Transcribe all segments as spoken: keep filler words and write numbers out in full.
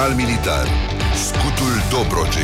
Jurnal militar. Scutul Dobrogei.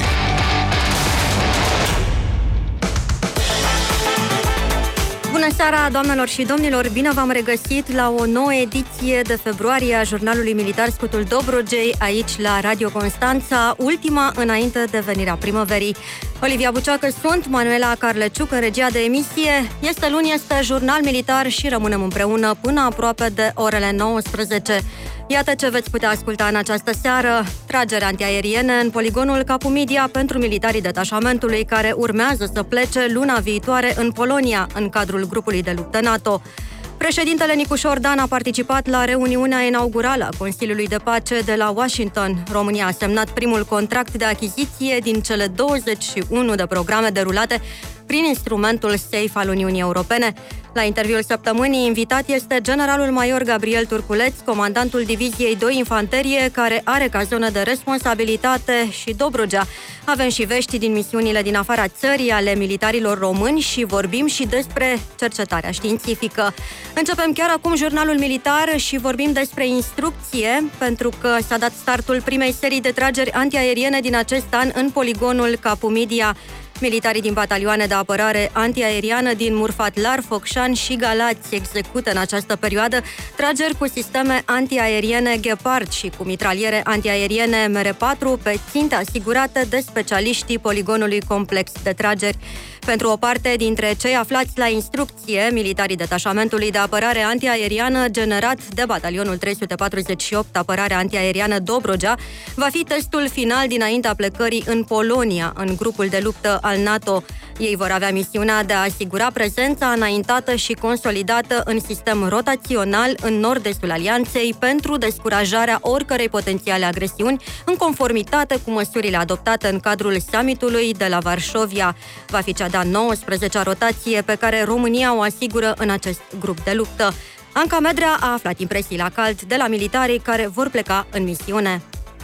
Bună seara, doamnelor și domnilor! Bine v-am regăsit la o nouă ediție de februarie a Jurnalului Militar Scutul Dobrogei, aici la Radio Constanța, ultima înainte de venirea primăverii. Olivia Buceacă sunt, Manuela Carleciuc în regia de emisie. Este luni, este Jurnal Militar și rămânem împreună până aproape de orele nouăsprezece. Iată ce veți putea asculta în această seară. Trageri antiaeriene în poligonul Capu Midia pentru militarii detașamentului care urmează să plece luna viitoare în Polonia, în cadrul grupului de luptă NATO. Președintele Nicușor Dan a participat la reuniunea inaugurală a Consiliului de Pace de la Washington. România a semnat primul contract de achiziție din cele douăzeci și unu de programe derulate prin instrumentul SAFE al Uniunii Europene. La interviul săptămânii, invitat este generalul major Gabriel Turculeț, comandantul Diviziei doi Infanterie, care are ca zonă de responsabilitate și Dobrogea. Avem și vești din misiunile din afara țării ale militarilor români și vorbim și despre cercetarea științifică. Începem chiar acum Jurnalul Militar și vorbim despre instrucție, pentru că s-a dat startul primei serii de trageri antiaeriene din acest an în poligonul Capu Midia. Militarii din batalioane de apărare antiaeriană din Murfatlar, Focșan și Galați execută în această perioadă trageri cu sisteme antiaeriene Gepard și cu mitraliere antiaeriene M R patru pe ținte asigurate de specialiștii poligonului complex de trageri. Pentru o parte dintre cei aflați la instrucție, militarii detașamentului de apărare antiaeriană generat de batalionul trei sute patruzeci și opt Apărare Antiaeriană Dobrogea, va fi testul final dinaintea plecării în Polonia, în grupul de luptă al NATO. Ei vor avea misiunea de a asigura prezența înaintată și consolidată în sistem rotațional în nord-estul alianței pentru descurajarea oricărei potențiale agresiuni, în conformitate cu măsurile adoptate în cadrul summitului de la Varșovia. Va fi cea de-a nouăsprezecea rotație pe care România o asigură în acest grup de luptă. Anca Medrea a aflat impresii la cald de la militarii care vor pleca în misiune.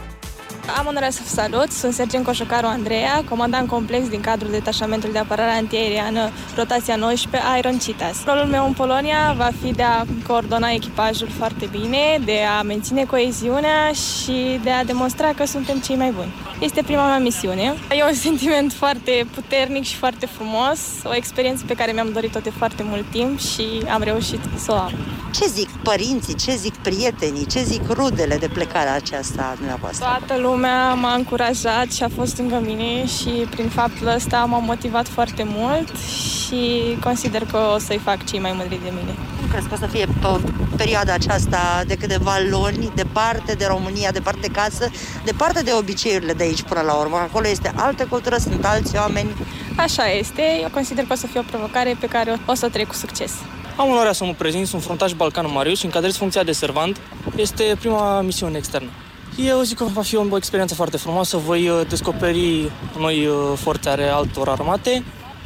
Am onoarea să vă salut, sunt sergent Coșocaru Andreea, comandant complex din cadrul detașamentului de apărare antiaeriană rotația nouăsprezece Iron Citas. Rolul meu în Polonia va fi de a coordona echipajul foarte bine, de a menține coeziunea și de a demonstra că suntem cei mai buni. Este prima mea misiune. E un sentiment foarte puternic și foarte frumos, o experiență pe care mi-am dorit-o de foarte mult timp și am reușit să o am. Ce zic părinții, ce zic prietenii, ce zic rudele de plecarea aceasta a dumneavoastră? Toată lumea m-a încurajat și a fost lângă mine și prin faptul ăsta m-a motivat foarte mult și consider că o să-i fac cei mai mândri de mine. Cum crezi că o să fie pe perioada aceasta de câteva luni, departe de România, departe de casă, departe de obiceiurile de aici până la urmă? Acolo este altă cultură, sunt alți oameni. Așa este, eu consider că o să fie o provocare pe care o să o trec cu succes. Am onoarea să mă prezint, sunt frontaș Balcan Marius și încadrez funcția de servant. Este prima misiune externă. Eu zic că va fi o experiență foarte frumoasă, voi descoperi noi forțe ale altor armate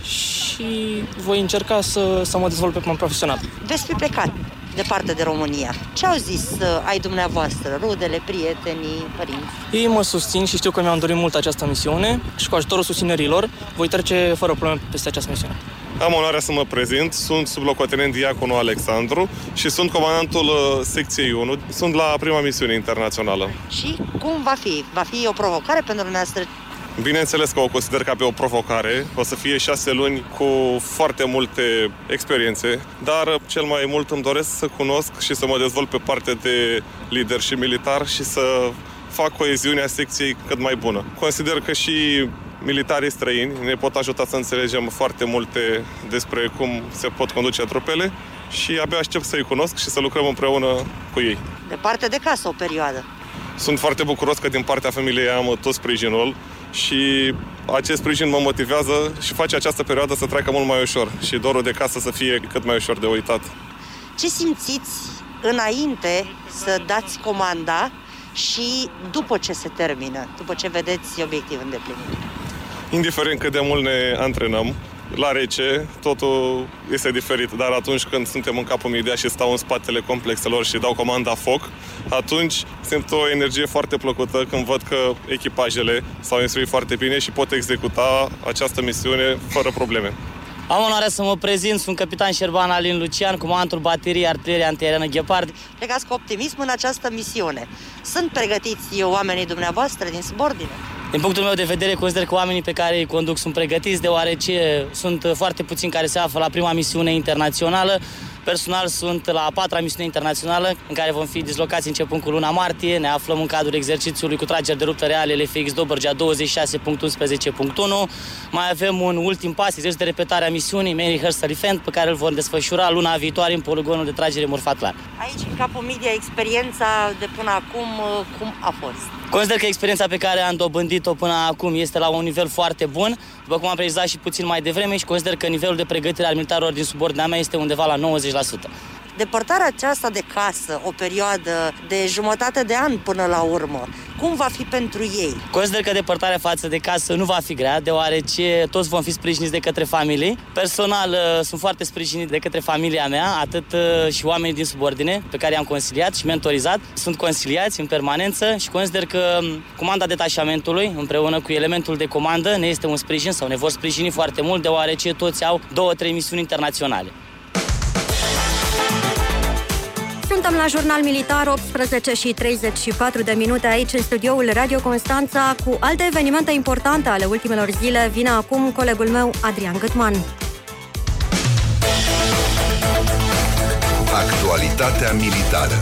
și voi încerca să, să mă dezvolt pe plan profesional. Despre plecat, departe de România. Ce au zis ai dumneavoastră, rudele, prietenii, părinți? Ei mă susțin și știu că mi-am dorit mult această misiune și cu ajutorul susținerilor voi trece fără probleme peste această misiune. Am onoarea să mă prezint, sunt sublocotenent Diaconu Alexandru și sunt comandantul secției unu. Sunt la prima misiune internațională. Și cum va fi? Va fi o provocare pentru dumneavoastră? Bineînțeles că o consider ca pe o provocare. O să fie șase luni cu foarte multe experiențe, dar cel mai mult îmi doresc să cunosc și să mă dezvolt pe partea de lider și militar și să fac coeziunea secției cât mai bună. Consider că și militarii străini ne pot ajuta să înțelegem foarte multe despre cum se pot conduce trupele și abia aștept să-i cunosc și să lucrăm împreună cu ei. Departe de casă o perioadă. Sunt foarte bucuros că din partea familiei am tot sprijinul și acest sprijin mă motivează și face această perioadă să treacă mult mai ușor și dorul de casă să fie cât mai ușor de uitat. Ce simțiți înainte să dați comanda și după ce se termină, după ce vedeți obiectivul îndeplinit? Indiferent cât de mult ne antrenăm, la rece totul este diferit, dar atunci când suntem în Capul Midia și stau în spatele complexelor și dau comanda foc, atunci simt o energie foarte plăcută când văd că echipajele s-au instruit foarte bine și pot executa această misiune fără probleme. Am onoarea să mă prezint, sunt capitan Șerban Alin Lucian, comandantul bateriei artilerie antiaeriană Ghepard. Plecați cu optimism în această misiune. Sunt pregătiți oamenii dumneavoastră din subordine? Din punctul meu de vedere, consider că oamenii pe care îi conduc sunt pregătiți, deoarece sunt foarte puțini care se află la prima misiune internațională. Personal sunt la a patra misiune internațională, în care vom fi dislocați începând cu luna martie. Ne aflăm în cadrul exercițiului cu trageri de luptă reale L F X Dobrogea douăzeci și șase punct unsprezece punct unu. Mai avem un ultim pas, exercițiu de repetare a misiunii, Main Rehearsal Event, pe care îl vom desfășura luna viitoare în poligonul de tragere Murfat Clar. Aici, în Capul Media, experiența de până acum, cum a fost? Consider că experiența pe care am dobândit-o până acum este la un nivel foarte bun, după cum am precizat și puțin mai devreme, și consider că nivelul de pregătire al militarilor din subordinea mea este undeva la nouăzeci la sută. Depărtarea aceasta de casă, o perioadă de jumătate de an până la urmă, cum va fi pentru ei? Consider că depărtarea față de casă nu va fi grea, deoarece toți vom fi sprijiniți de către familii. Personal, sunt foarte sprijinit de către familia mea, atât și oamenii din subordine, pe care i-am consiliat și mentorizat. Sunt consiliați în permanență și consider că comanda detașamentului, împreună cu elementul de comandă, ne este un sprijin sau ne vor sprijini foarte mult, deoarece toți au două, trei misiuni internaționale. Suntem la Jurnal Militar, optsprezece și treizeci și patru de minute aici în studioul Radio Constanța cu alte evenimente importante ale ultimelor zile. Vine acum colegul meu Adrian Gâtman. Actualitatea militară.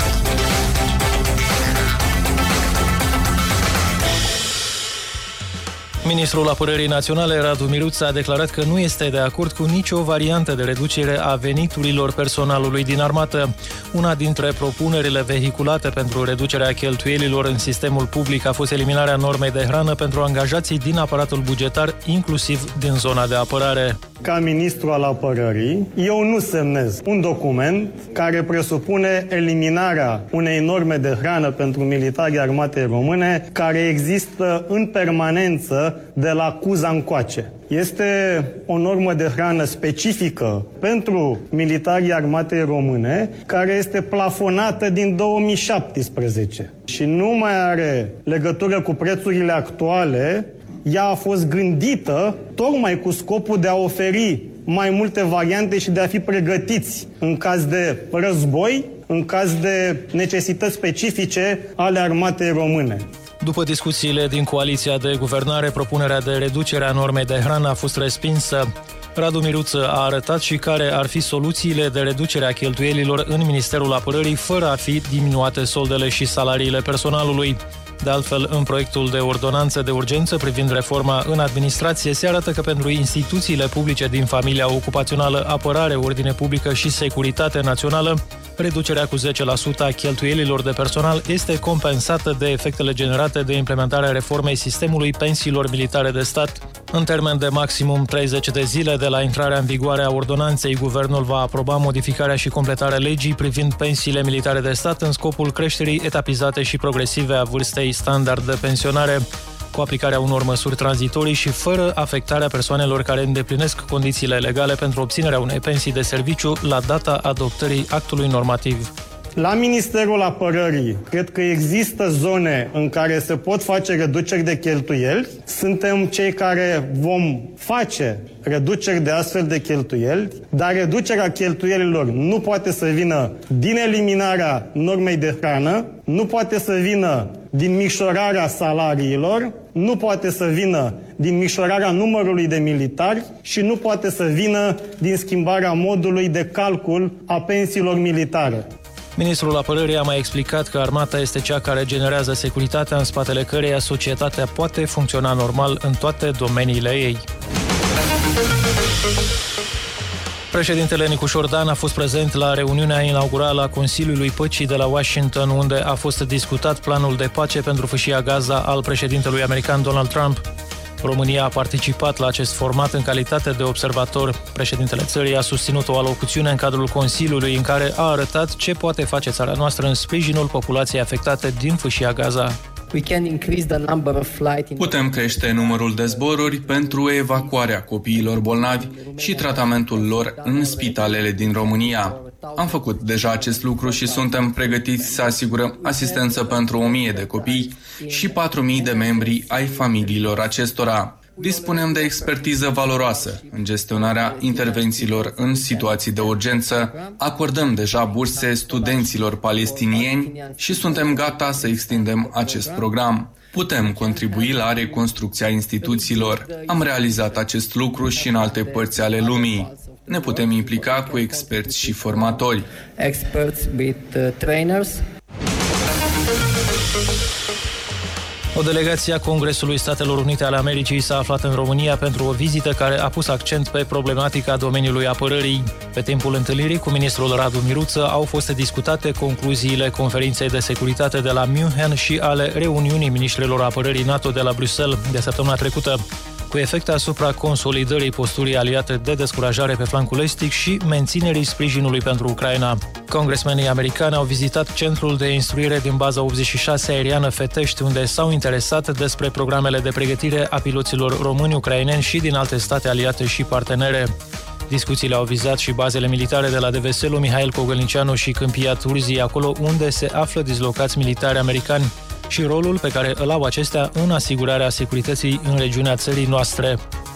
Ministrul Apărării Naționale, Radu Miruță, a declarat că nu este de acord cu nicio variantă de reducere a veniturilor personalului din armată. Una dintre propunerile vehiculate pentru reducerea cheltuielilor în sistemul public a fost eliminarea normei de hrană pentru angajații din aparatul bugetar, inclusiv din zona de apărare. Ca ministru al apărării, eu nu semnez un document care presupune eliminarea unei norme de hrană pentru militarii armatei române care există în permanență de la Cuza încoace. Este o normă de hrană specifică pentru militarii armatei române care este plafonată din două mii șaptesprezece și nu mai are legătură cu prețurile actuale. Ea a fost gândită tocmai cu scopul de a oferi mai multe variante și de a fi pregătiți în caz de război, în caz de necesități specifice ale armatei române. După discuțiile din coaliția de guvernare, propunerea de reducere a normei de hrană a fost respinsă. Radu Miruță a arătat și care ar fi soluțiile de reducere a cheltuielilor în Ministerul Apărării fără a fi diminuate soldele și salariile personalului. De altfel, în proiectul de ordonanță de urgență privind reforma în administrație, se arată că pentru instituțiile publice din familia ocupațională Apărare, Ordine Publică și Securitate Națională, reducerea cu zece la sută a cheltuielilor de personal este compensată de efectele generate de implementarea reformei sistemului pensiilor militare de stat. În termen de maximum treizeci de zile de la intrarea în vigoare a ordonanței, guvernul va aproba modificarea și completarea legii privind pensiile militare de stat în scopul creșterii etapizate și progresive a vârstei standard de pensionare, cu aplicarea unor măsuri tranzitorii și fără afectarea persoanelor care îndeplinesc condițiile legale pentru obținerea unei pensii de serviciu la data adoptării actului normativ. La Ministerul Apărării, cred că există zone în care se pot face reduceri de cheltuieli. Suntem cei care vom face reduceri de astfel de cheltuieli, dar reducerea cheltuielilor nu poate să vină din eliminarea normei de hrană, nu poate să vină din micșorarea salariilor, nu poate să vină din micșorarea numărului de militari și nu poate să vină din schimbarea modului de calcul a pensiilor militare. Ministrul Apărării a mai explicat că armata este cea care generează securitatea în spatele căreia societatea poate funcționa normal în toate domeniile ei. Președintele Nicușor Dan a fost prezent la reuniunea inaugurală a Consiliului Păcii de la Washington, unde a fost discutat planul de pace pentru Fâșia Gaza al președintelui american Donald Trump. România a participat la acest format în calitate de observator. Președintele țării a susținut o alocuțiune în cadrul Consiliului în care a arătat ce poate face țara noastră în sprijinul populației afectate din Fâșia Gaza. Putem crește numărul de zboruri pentru evacuarea copiilor bolnavi și tratamentul lor în spitalele din România. Am făcut deja acest lucru și suntem pregătiți să asigurăm asistență pentru o mie de copii și patru mii de membri ai familiilor acestora. Dispunem de expertiză valoroasă în gestionarea intervențiilor în situații de urgență, acordăm deja burse studenților palestinieni și suntem gata să extindem acest program. Putem contribui la reconstrucția instituțiilor. Am realizat acest lucru și în alte părți ale lumii. Ne putem implica cu experți și formatori. Experts with trainers. O delegație a Congresului Statelor Unite ale Americii s-a aflat în România pentru o vizită care a pus accent pe problematica domeniului apărării. Pe timpul întâlnirii cu ministrul Radu Miruță au fost discutate concluziile conferinței de securitate de la München și ale reuniunii ministrilor apărării NATO de la Bruxelles de săptămâna trecută, cu efecte asupra consolidării posturii aliate de descurajare pe flancul estic și menținerii sprijinului pentru Ucraina. Congresmenii americani au vizitat centrul de instruire din baza optzeci și șase aeriană Fetești, unde s-au interesat despre programele de pregătire a piloților români, ucraineni și din alte state aliate și partenere. Discuțiile au vizat și bazele militare de la Deveselu, Mihail Cogălnicianu și Câmpia Turzii, acolo unde se află dislocați militari americani, și rolul pe care îl au acestea în asigurarea securității în regiunea țării noastre.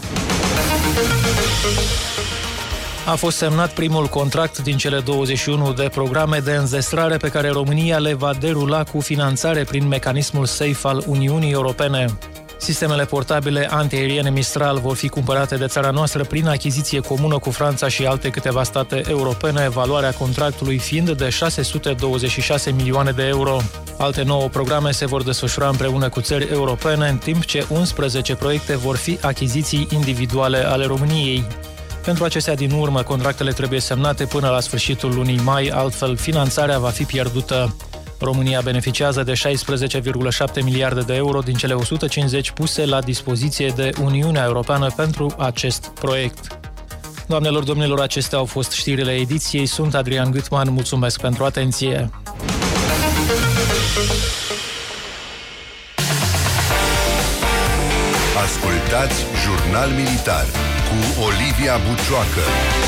A fost semnat primul contract din cele douăzeci și unu de programe de înzestrare pe care România le va derula cu finanțare prin mecanismul SAFE al Uniunii Europene. Sistemele portabile antiaeriene Mistral vor fi cumpărate de țara noastră prin achiziție comună cu Franța și alte câteva state europene, valoarea contractului fiind de șase sute douăzeci și șase milioane de euro. Alte nouă programe se vor desfășura împreună cu țări europene, în timp ce unsprezece proiecte vor fi achiziții individuale ale României. Pentru acestea din urmă, contractele trebuie semnate până la sfârșitul lunii mai, altfel finanțarea va fi pierdută. România beneficiază de șaisprezece virgulă șapte miliarde de euro din cele o sută cincizeci puse la dispoziție de Uniunea Europeană pentru acest proiect. Doamnelor, domnilor, acestea au fost știrile ediției. Sunt Adrian Gutman, mulțumesc pentru atenție. Ascultați Jurnal Militar cu Olivia Bucioacă.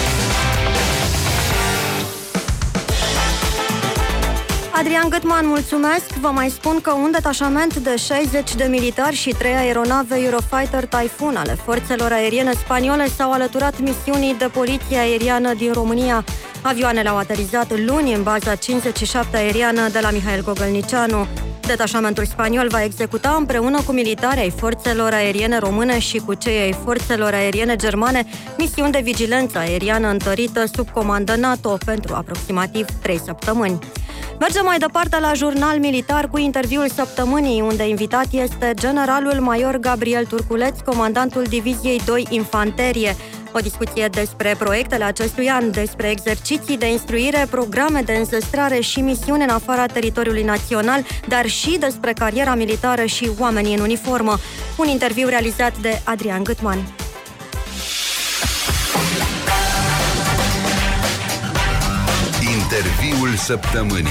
Adrian Gutman, mulțumesc. Vă mai spun că un detașament de șaizeci de militari și trei aeronave Eurofighter Typhoon ale forțelor aeriene spaniole s-au alăturat misiunii de poliție aeriană din România. Avioanele au aterizat luni în baza cincizeci și șapte aeriană de la Mihail Cogălnicianu. Detașamentul spaniol va executa împreună cu militari ai forțelor aeriene române și cu cei ai forțelor aeriene germane misiuni de vigilență aeriană întărită sub comandă NATO pentru aproximativ trei săptămâni. Mergem mai departe la Jurnal Militar cu interviul săptămânii, unde invitat este generalul major Gabriel Turculeț, comandantul Diviziei doi Infanterie. O discuție despre proiectele acestui an, despre exerciții de instruire, programe de înzestrare și misiuni în afara teritoriului național, dar și despre cariera militară și oamenii în uniformă. Un interviu realizat de Adrian Gutman. Interviul săptămânii.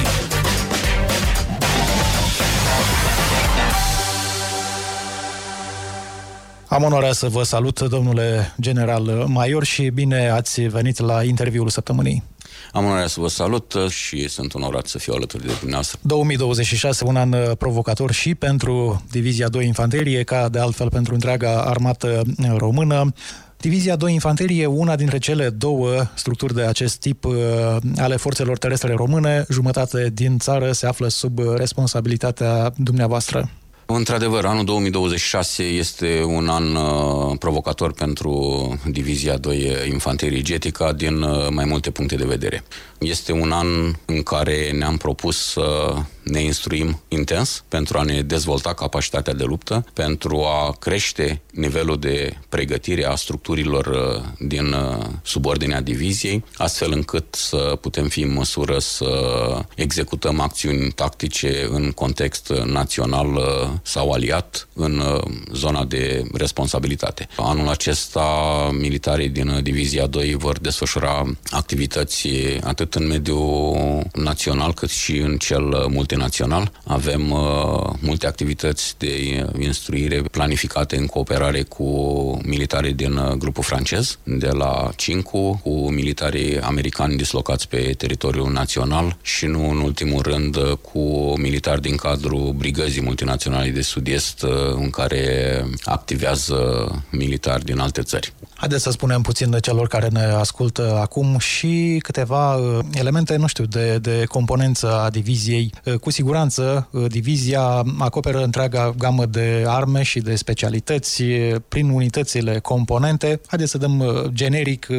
Am onoarea să vă salut, domnule general major, și bine ați venit la interviul săptămânii. Am onoarea să vă salut și sunt onorat să fiu alături de dumneavoastră. două mii douăzeci și șase, un an provocator și pentru Divizia doi Infanterie, ca de altfel pentru întreaga armată română. Divizia doi Infanterie, una dintre cele două structuri de acest tip uh, ale forțelor terestre române, jumătate din țară se află sub responsabilitatea dumneavoastră. Într-adevăr, anul două mii douăzeci și șase este un an uh, provocator pentru Divizia doi Infanterie Getica din uh, mai multe puncte de vedere. Este un an în care ne-am propus să ne instruim intens pentru a ne dezvolta capacitatea de luptă, pentru a crește nivelul de pregătire a structurilor din subordinea diviziei, astfel încât să putem fi în măsură să executăm acțiuni tactice în context național sau aliat în zona de responsabilitate. Anul acesta, militarii din Divizia doi vor desfășura activități atât în mediul național cât și în cel multinațional multinațional. Avem uh, multe activități de instruire planificate în cooperare cu militarii din uh, grupul francez, de la Cincu, cu militarii americani dislocați pe teritoriul național și nu în ultimul rând uh, cu militari din cadrul brigăzii multinaționale de sud-est, uh, în care activează militari din alte țări. Haideți să spunem puțin celor care ne ascultă acum și câteva elemente, nu știu, de, de componență a diviziei. Cu siguranță, divizia acoperă întreaga gamă de arme și de specialități prin unitățile componente. Haideți să dăm generic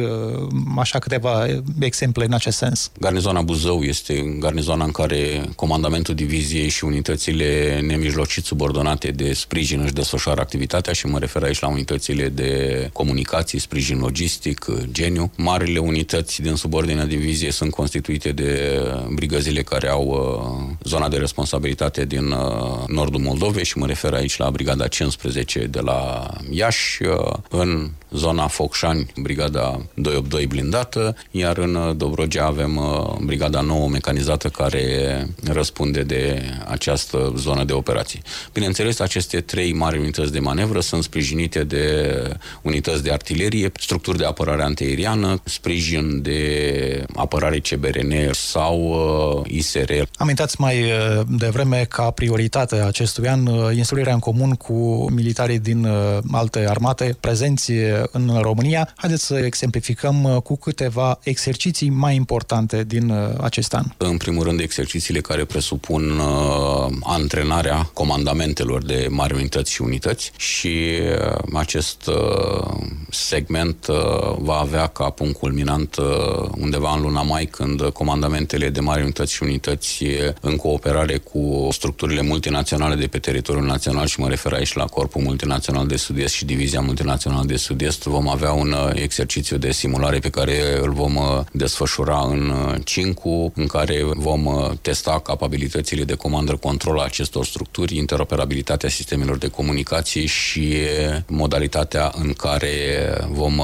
așa câteva exemple în acest sens. Garnizoana Buzău este garnizoana în care comandamentul diviziei și unitățile nemijlocit subordonate de sprijin își desfășoară activitatea și mă refer aici la unitățile de comunicații, sprijin logistic, geniu. Marile unități din subordinea diviziei sunt constituite de brigăzile care au uh, zona de responsabilitate din uh, nordul Moldovei și mă refer aici la brigada cincisprezece de la Iași, uh, în zona Focșani, brigada doi opt doi blindată, iar în Dobrogea avem uh, brigada nouă mecanizată care răspunde de această zonă de operații. Bineînțeles, aceste trei mari unități de manevră sunt sprijinite de unități de artilerie, structuri de apărare antiaeriană, sprijin de apărare C B R N sau uh, I S R. Amintați mai uh, devreme ca prioritate a acestui an uh, instruirea în comun cu militarii din uh, alte armate prezenți în România. Haideți să exemplificăm uh, cu câteva exerciții mai importante din uh, acest an. În primul rând, exercițiile care presupun uh, antrenarea comandamentelor de mari unități și unități și uh, acest uh, segment uh, va avea ca punct culminant uh, undeva în luna mai, când comandamentele de mari unități și unități în cooperare cu structurile multinaționale de pe teritoriul național, și mă refer aici la Corpul Multinațional de Sud-Est și Divizia Multinațională de Sud-Est, vom avea un exercițiu de simulare pe care îl vom desfășura în Cincu, în care vom testa capabilitățile de comandă-control a acestor structuri, interoperabilitatea sistemelor de comunicații și modalitatea în care vom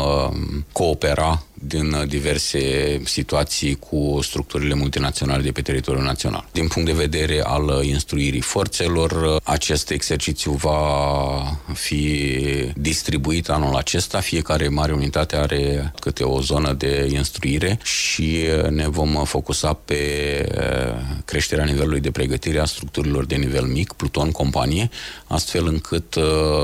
coopera din diverse situații cu structurile multinaționale de pe teritoriul național. Din punct de vedere al instruirii forțelor, acest exercițiu va fi distribuit anul acesta. Fiecare mare unitate are câte o zonă de instruire și ne vom focusa pe creșterea nivelului de pregătire a structurilor de nivel mic, pluton, companie, astfel încât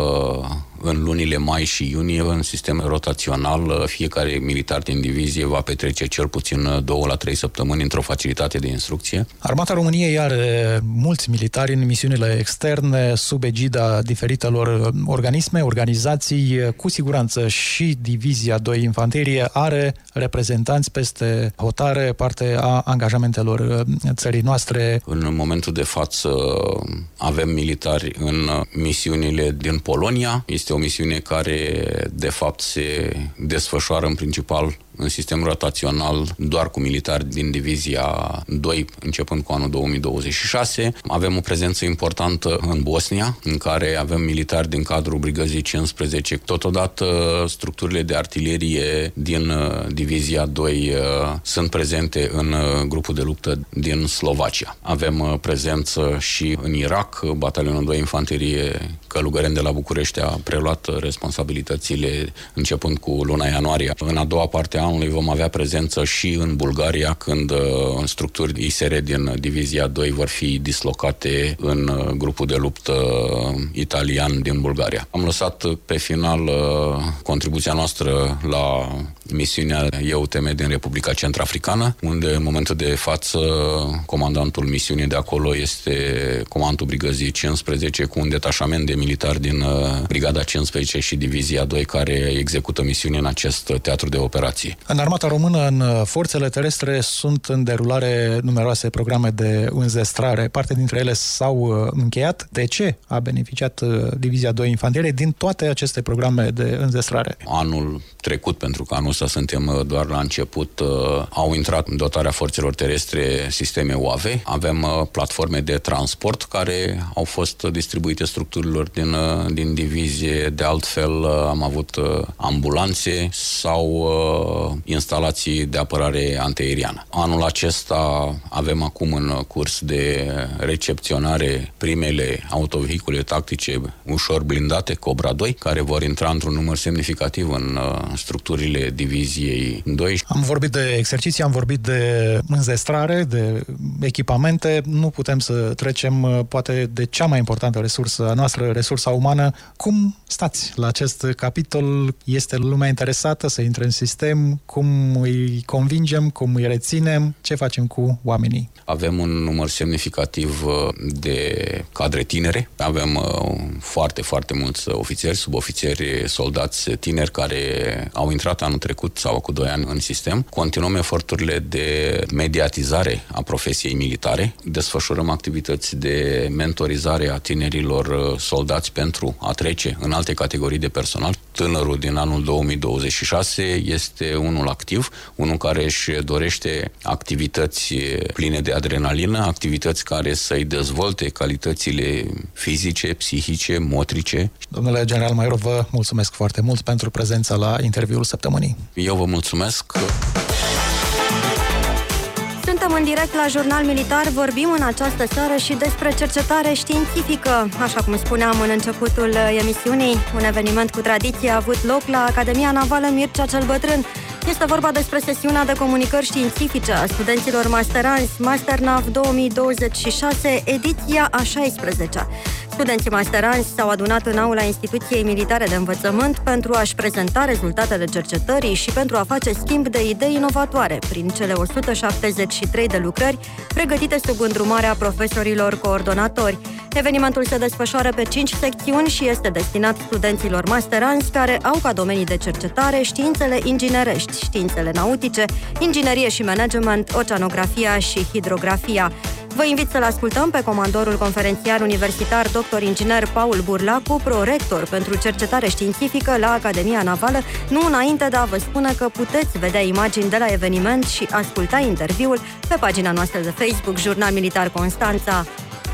în lunile mai și iunie, în sistem rotațional, fiecare militar din divizie va petrece cel puțin două la trei săptămâni într-o facilitate de instrucție. Armata României are mulți militari în misiunile externe, sub egida diferitelor organisme, organizații. Cu siguranță și Divizia doi Infanterie are reprezentanți peste hotare, parte a angajamentelor țării noastre. În momentul de față avem militari în misiunile din Polonia. Este o misiune care, de fapt, se desfășoară în principal în sistem rotațional doar cu militari din Divizia doi, începând cu anul două mii douăzeci și șase. Avem o prezență importantă în Bosnia, în care avem militari din cadrul brigăzii cincisprezece. Totodată, structurile de artilerie din Divizia doi sunt prezente în grupul de luptă din Slovacia. Avem prezență și în Irak. Batalionul doi Infanterie Călugăreni de la București a preluat responsabilitățile începând cu luna ianuarie. În a doua parte a anului vom avea prezență și în Bulgaria, când în structuri I S R din Divizia doi vor fi dislocate în grupul de luptă italian din Bulgaria. Am lăsat pe final contribuția noastră la misiunea E U T M din Republica Centrafricană, unde în momentul de față comandantul misiunii de acolo este comandantul brigăzii cincisprezece, cu un detașament de militari din brigada cincisprezece și Divizia doi care execută misiuni în acest teatru de operații. În armata română, în forțele terestre, sunt în derulare numeroase programe de înzestrare. Parte dintre ele s-au încheiat. De ce a beneficiat Divizia doi Infanterie din toate aceste programe de înzestrare? Anul trecut, pentru că anul acesta suntem doar la început. Au intrat în dotarea forțelor terestre sisteme U A V. Avem platforme de transport care au fost distribuite structurilor din, din divizie. De altfel am avut ambulanțe sau uh, instalații de apărare antiaeriană. Anul acesta avem acum în curs de recepționare primele autovehicule tactice ușor blindate, Cobra doi, care vor intra într-un număr semnificativ în uh, structurile diviziei doi. Am vorbit de exerciții, am vorbit de înzestrare, de echipamente. Nu putem să trecem poate de cea mai importantă resursă a noastră, resursa umană. Cum stați la acest capitol? Este lumea interesată să intre în sistem? Cum îi convingem? Cum îi reținem? Ce facem cu oamenii? Avem un număr semnificativ de cadre tinere. Avem foarte, foarte mulți ofițeri, subofițeri, soldați tineri care au intrat anul trecut sau cu doi ani în sistem. Continuăm eforturile de mediatizare a profesiei militare. Desfășurăm activități de mentorizare a tinerilor soldați pentru a trece în alte categorii de personal. Tânărul din anul două mii douăzeci și șase este unul activ, unul care își dorește activități pline de adrenalină, activități care să-i dezvolte calitățile fizice, psihice, motrice. Domnule general Maiorov, vă mulțumesc foarte mult pentru prezența la interviul săptămânii. Eu vă mulțumesc. Suntem în direct la Jurnal Militar, vorbim în această seară și despre cercetare științifică. Așa cum spuneam în începutul emisiunii, un eveniment cu tradiție a avut loc la Academia Navală Mircea cel Bătrân. Este vorba despre sesiunea de comunicări științifice a studenților masteranți MasterNav două mii douăzeci și șase, ediția a șaisprezecea. Studenții masteranți s-au adunat în aula Instituției Militare de Învățământ pentru a-și prezenta rezultatele cercetării și pentru a face schimb de idei inovatoare prin cele o sută șaptezeci și trei de lucrări pregătite sub îndrumarea profesorilor coordonatori. Evenimentul se desfășoară pe cinci secțiuni și este destinat studenților masteranți care au ca domenii de cercetare științele inginerești, științele nautice, inginerie și management, oceanografia și hidrografia. Vă invit să-l ascultăm pe comandorul conferențiar universitar doctor inginer Paul Burlacu, prorector pentru cercetare științifică la Academia Navală, nu înainte de a vă spune că puteți vedea imagini de la eveniment și asculta interviul pe pagina noastră de Facebook, Jurnal Militar Constanța.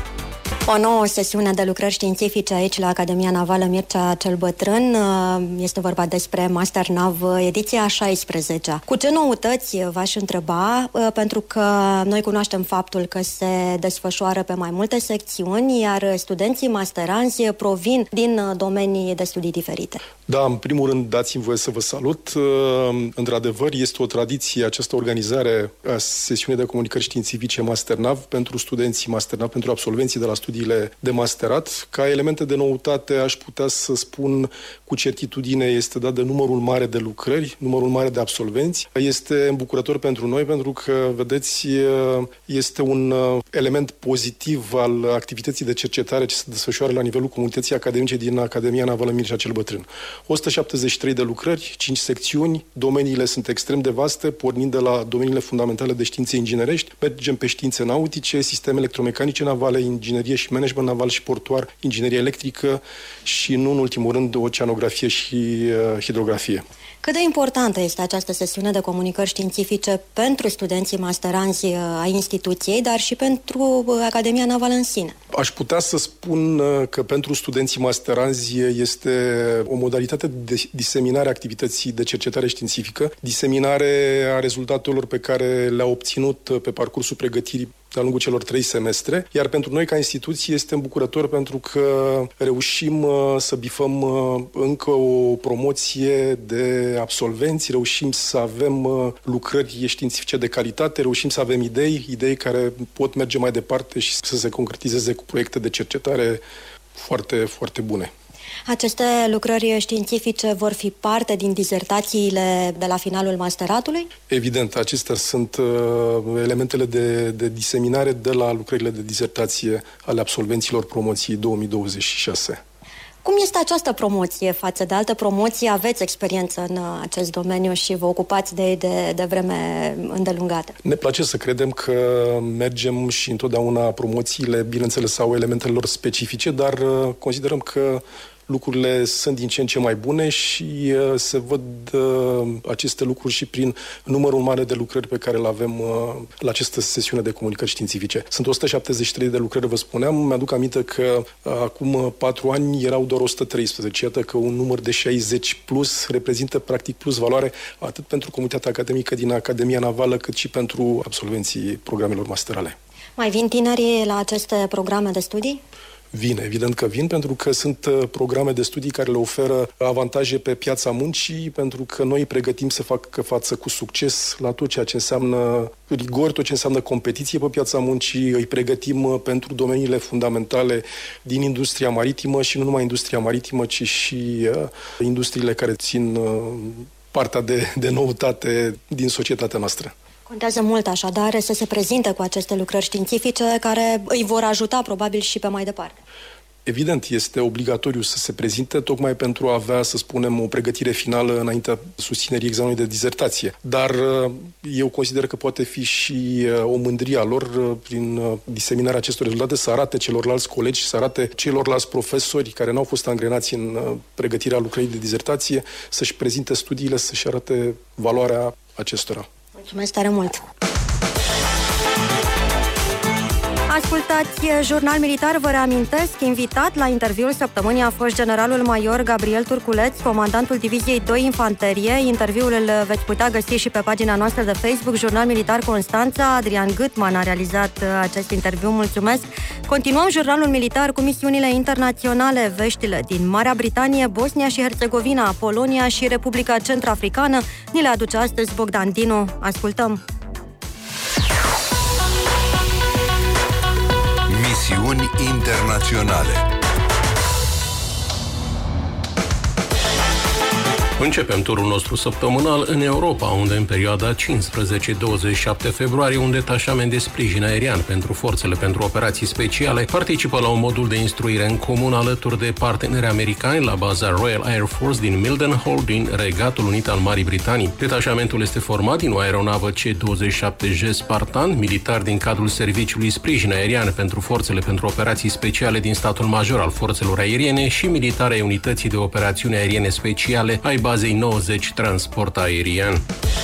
O nouă sesiune de lucrări științifice aici la Academia Navală Mircea cel Bătrân. Este vorba despre MasterNav ediția a șaisprezecea. Cu ce noutăți v-aș întreba? Pentru că noi cunoaștem faptul că se desfășoară pe mai multe secțiuni, iar studenții masteranți provin din domenii de studii diferite. Da, în primul rând dați-mi voie să vă salut. Într-adevăr, este o tradiție această organizare a sesiunii de comunicări științifice MasterNav pentru studenții MasterNav, pentru absolvenții de la studiile de masterat. Ca elemente de noutate aș putea să spun cu certitudine este dat de numărul mare de lucrări, numărul mare de absolvenți. Este îmbucurător pentru noi pentru că, vedeți, este un element pozitiv al activității de cercetare ce se desfășoară la nivelul comunității academice din Academia Navală Mircea cel Bătrân. o sută șaptezeci și trei de lucrări, cinci secțiuni, domeniile sunt extrem de vaste, pornind de la domeniile fundamentale de științe inginerești, mergem pe științe nautice, sisteme electromecanice navale, inginerie și management naval și portuar, inginerie electrică și, nu în ultimul rând, oceanografie și uh, hidrografie. Cât de importantă este această sesiune de comunicări științifice pentru studenții masteranți ai instituției, dar și pentru Academia Navală în sine? Aș putea să spun că pentru studenții masteranzi este o modalitate de diseminare a activității de cercetare științifică, diseminare a rezultatelor pe care le-au obținut pe parcursul pregătirii de-a lungul celor trei semestre, iar pentru noi ca instituție este îmbucurător pentru că reușim uh, să bifăm uh, încă o promoție de absolvenți, reușim să avem uh, lucrări științifice de calitate, reușim să avem idei, idei care pot merge mai departe și să se concretizeze cu proiecte de cercetare foarte, foarte bune. Aceste lucrări științifice vor fi parte din dizertațiile de la finalul masteratului? Evident, acestea sunt uh, elementele de, de diseminare de la lucrările de dizertație ale absolvenților promoției două mii douăzeci și șase. Cum este această promoție față de alte promoții? Aveți experiență în acest domeniu și vă ocupați de ei de, de vreme îndelungată. Ne place să credem că mergem și întotdeauna promoțiile, bineînțeles, au elementele lor specifice, dar considerăm că lucrurile sunt din ce în ce mai bune și se văd aceste lucruri și prin numărul mare de lucrări pe care le avem la această sesiune de comunicări științifice. Sunt o sută șaptezeci și trei de lucrări, vă spuneam. Mi-aduc aminte că acum patru ani erau doar o sută treisprezece. Iată că un număr de șaizeci plus reprezintă practic plus valoare atât pentru comunitatea academică din Academia Navală, cât și pentru absolvenții programelor masterale. Mai vin tinerii la aceste programe de studii? Vin, evident că vin, pentru că sunt programe de studii care le oferă avantaje pe piața muncii, pentru că noi pregătim să facă față cu succes la tot ceea ce înseamnă rigor, tot ce înseamnă competiție pe piața muncii, îi pregătim pentru domeniile fundamentale din industria maritimă și nu numai industria maritimă, ci și uh, industriile care țin uh, partea de, de noutate din societatea noastră. Contează mult așadar să se prezinte cu aceste lucrări științifice care îi vor ajuta probabil și pe mai departe. Evident, este obligatoriu să se prezinte tocmai pentru a avea, să spunem, o pregătire finală înaintea susținerii examenului de dizertație. Dar eu consider că poate fi și o mândrie a lor prin diseminarea acestor rezultate să arate celorlalți colegi, să arate celorlalți profesori care n-au fost angrenați în pregătirea lucrării de dizertație, să-și prezinte studiile, să-și arate valoarea acestora. Mulțumesc tare mult! Ascultați Jurnal Militar, vă reamintesc, invitat la interviul săptămânii a fost generalul major Gabriel Turculeț, comandantul Diviziei doi Infanterie. Interviul îl veți putea găsi și pe pagina noastră de Facebook, Jurnal Militar Constanța. Adrian Gâtman a realizat acest interviu, mulțumesc! Continuăm Jurnalul Militar cu misiunile internaționale, veștile din Marea Britanie, Bosnia și Herțegovina, Polonia și Republica Centrafricană. Ni le aduce astăzi Bogdan Dinu. Ascultăm! Misiuni internaționale. Începem turul nostru săptămânal în Europa, unde în perioada cincisprezece douăzeci și șapte februarie un detașament de sprijin aerian pentru forțele pentru operații speciale participă la un modul de instruire în comun alături de parteneri americani la baza Royal Air Force din Mildenhall, din Regatul Unit al Marii Britanii. Detașamentul este format din o aeronavă C douăzeci și șapte J Spartan, militar din cadrul Serviciului Sprijin Aerian pentru forțele pentru operații speciale din statul major al forțelor aeriene și militare ai Unității de Operațiuni Aeriene Speciale ai bazei nouăzeci transport aerian.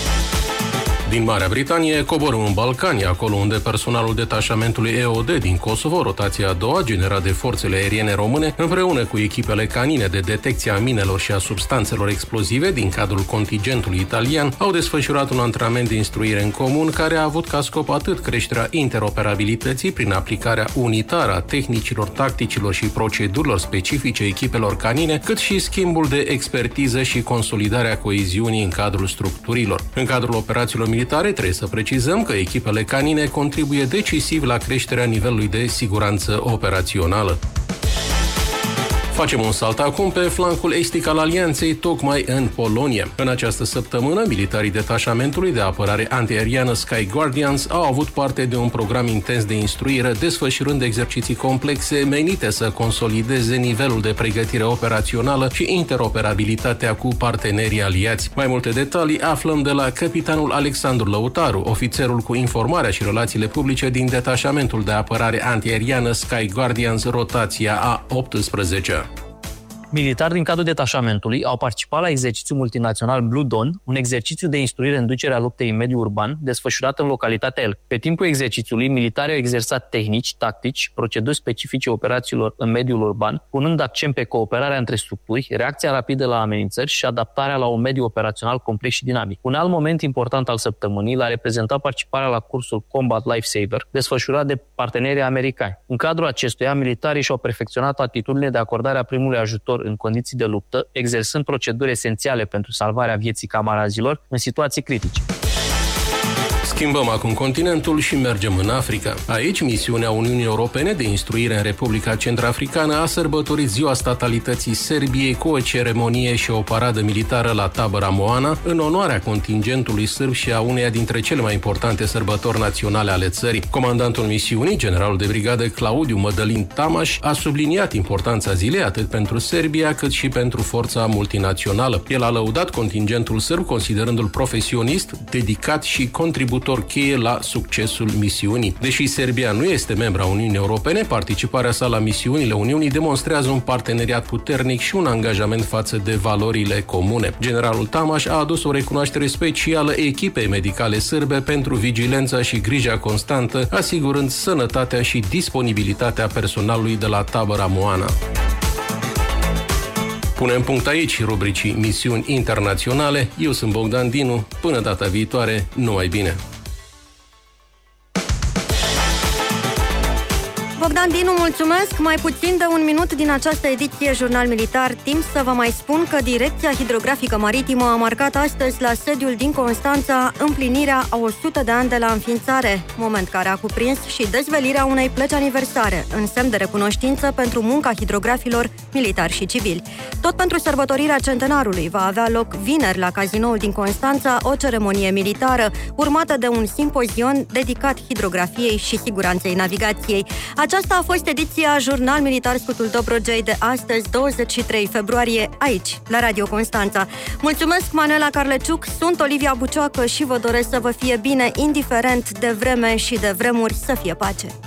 Din Marea Britanie coborâm în Balcani, acolo unde personalul detașamentului E O D din Kosovo, rotația a doua, generat de forțele aeriene române, împreună cu echipele canine de detecție a minelor și a substanțelor explozive din cadrul contingentului italian, au desfășurat un antrenament de instruire în comun care a avut ca scop atât creșterea interoperabilității prin aplicarea unitară a tehnicilor, tacticilor și procedurilor specifice echipelor canine, cât și schimbul de expertiză și consolidarea coeziunii în cadrul structurilor. În cadrul operațiilor militare trebuie să precizăm că echipele canine contribuie decisiv la creșterea nivelului de siguranță operațională. Facem un salt acum pe flancul estic al alianței, tocmai în Polonia. În această săptămână, militarii detașamentului de apărare antiaeriană Sky Guardians au avut parte de un program intens de instruire, desfășurând exerciții complexe menite să consolideze nivelul de pregătire operațională și interoperabilitatea cu partenerii aliați. Mai multe detalii aflăm de la capitanul Alexandru Lăutaru, ofițerul cu informarea și relațiile publice din detașamentul de apărare antiaeriană Sky Guardians, rotația A optsprezece. Militari din cadrul detașamentului au participat la exercițiul multinațional Blue Dawn, un exercițiu de instruire în ducerea luptei în mediul urban, desfășurat în localitatea Elk. Pe timpul exercițiului, militarii au exersat tehnici, tactici, proceduri specifice operațiilor în mediul urban, punând accent pe cooperarea între structuri, reacția rapidă la amenințări și adaptarea la un mediu operațional complex și dinamic. Un alt moment important al săptămânii l-a reprezentat participarea la cursul Combat Lifesaver, desfășurat de partenerii americani. În cadrul acestuia, militarii și-au perfecționat atitudinile de acordare a primului ajutor în condiții de luptă, exersând proceduri esențiale pentru salvarea vieții camarazilor în situații critice. Schimbăm acum continentul și mergem în Africa. Aici, misiunea Uniunii Europene de instruire în Republica Centrafricană a sărbătorit ziua statalității Serbiei cu o ceremonie și o paradă militară la tabăra Moana, în onoarea contingentului sârb și a uneia dintre cele mai importante sărbători naționale ale țării. Comandantul misiunii, generalul de brigadă Claudiu Mădălin Tamaș, a subliniat importanța zilei atât pentru Serbia cât și pentru forța multinațională. El a lăudat contingentul sârb considerându-l profesionist, dedicat și contributiv contributor cheie la succesul misiunii. Deși Serbia nu este membra Uniunii Europene, participarea sa la misiunile Uniunii demonstrează un parteneriat puternic și un angajament față de valorile comune. Generalul Tamaș a adus o recunoaștere specială echipei medicale sârbe pentru vigilența și grija constantă, asigurând sănătatea și disponibilitatea personalului de la tabăra Moana. Punem punct aici rubricii Misiuni Internaționale. Eu sunt Bogdan Dinu. Până data viitoare, numai bine! Bogdan Dinu, mulțumesc! Mai puțin de un minut din această ediție Jurnal Militar. Timp să vă mai spun că Direcția Hidrografică Maritimă a marcat astăzi la sediul din Constanța împlinirea a o sută de ani de la înființare, moment care a cuprins și dezvelirea unei plăci aniversare, în semn de recunoștință pentru munca hidrografilor militari și civili. Tot pentru sărbătorirea centenarului va avea loc vineri la Cazinoul din Constanța o ceremonie militară, urmată de un simpozion dedicat hidrografiei și siguranței navigației. Aceasta a fost ediția Jurnal Militar Scutul Dobrogei de astăzi, douăzeci și trei februarie, aici, la Radio Constanța. Mulțumesc, Manuela Carleciuc, sunt Olivia Bucioacă și vă doresc să vă fie bine, indiferent de vreme și de vremuri, să fie pace.